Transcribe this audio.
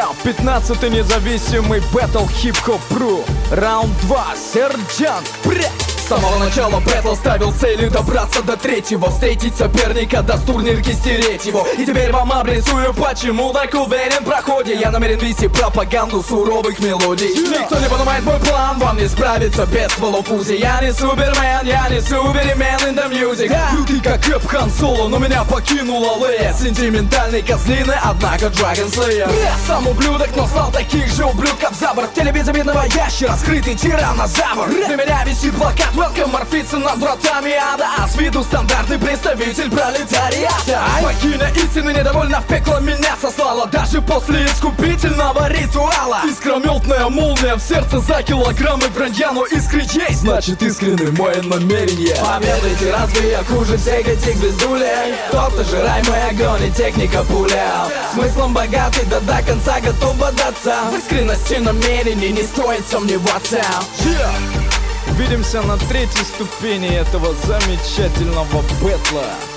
15-й независимый Battle Hip Hop Pro. Раунд 2, Сержант, бря! С самого начала бэтл ставил целью добраться до третьего, встретить соперника, да с турнирки стереть его. И теперь вам обрисую, почему так уверен в проходе. Я намерен вести пропаганду суровых мелодий. Никто не понимает мой план, вам не справиться без стволов УЗИ. Я не супермен, я не супермен in the music. Лютый как Кэп Хан Соло, но меня покинула Лея. Сентиментальный козлины, однако Dragon Slayer. Сам ублюдок, но стал таких же ублюдков за борт. В теле безобидного ящера, скрытый тиранозавр. Для меня висит плакат Welcome, морфится над вратами ада. А с виду стандартный представитель пролетариата. Богиня истины недовольна, в пекло меня сослала. Даже после искупительного ритуала. Искрометная молния в сердце за килограммы вранья. Но искры есть, значит искренне мое намерение. Поведайте, разве я хуже всех этих бездулей? Кто-то же райм и огонь и техника пуля. Смыслом богатый, да до конца готов бодаться. В искренности намерений не стоит сомневаться. Увидимся на третьей ступени этого замечательного бэтла.